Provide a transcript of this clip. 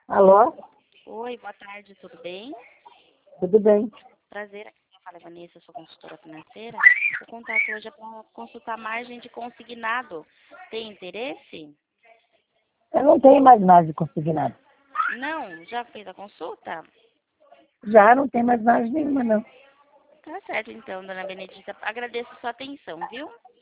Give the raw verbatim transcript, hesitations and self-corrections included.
Alô? Oi, boa tarde, tudo bem? Tudo bem? Prazer, aqui quem fala é Vanessa, sou consultora financeira. O contato hoje é para consultar margem de consignado. Tem interesse? Eu não tenho mais nada de consignado. Não? Já fez a consulta? Já não tem mais margem nenhuma, não. Tá certo então, dona Benedita. Agradeço a sua atenção, viu?